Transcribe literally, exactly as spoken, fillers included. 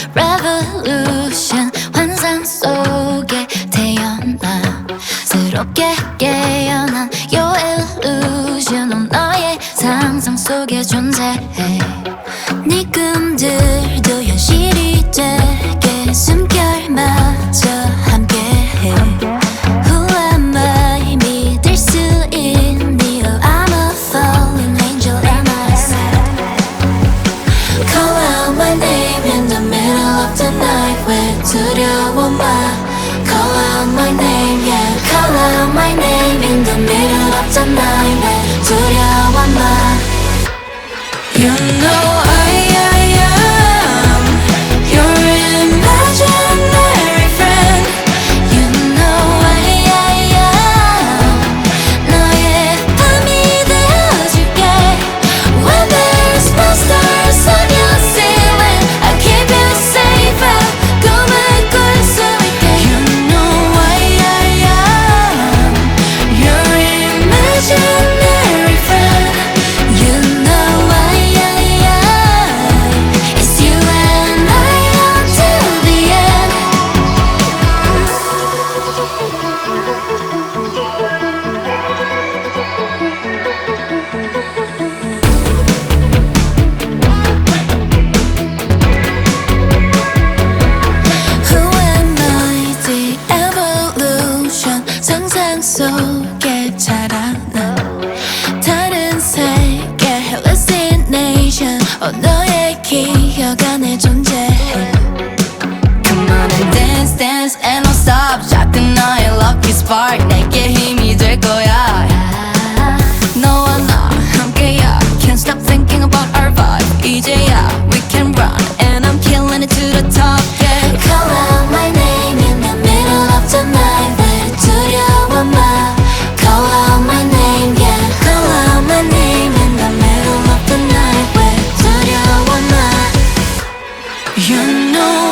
revolution 환상 속에 태어나 새롭게 깨어난 your illusion 넌 너의 상상 속에 존재해 네 꿈들도 현실이 되게 숨결마저 함께해 Who am I 믿을 수 있니 Oh I'm a falling angel am I Call out my name in the middle of the night 왜 두려워 마 Call out my name yeah Call out my name in the middle of the night 왜 두려워 마 You know I, I am your imaginary friend You know I, I am 너의 밤이 되어줄게 When there's monsters on your ceiling I keep you safe 꿈을 꿀 수 있게 You know I, I am your imaginary friend You know I It's you and I until the end Who am I? The evolution 상상 속에 자라나 다른 세계 hallucination 어 너의 기억 안에 존재해 Come on and dance dance and don't stop 작은 너의 lucky spark 내게 힘이 될 거야 너와 나 함께야 Can't stop thinking about our vibe 이제야 we can run and I'm killing it to the top yeah Call out my name in the middle of the night 왜 두려워 마 Call out my name yeah Call out my name in the middle of the night 왜 두려워 마 You know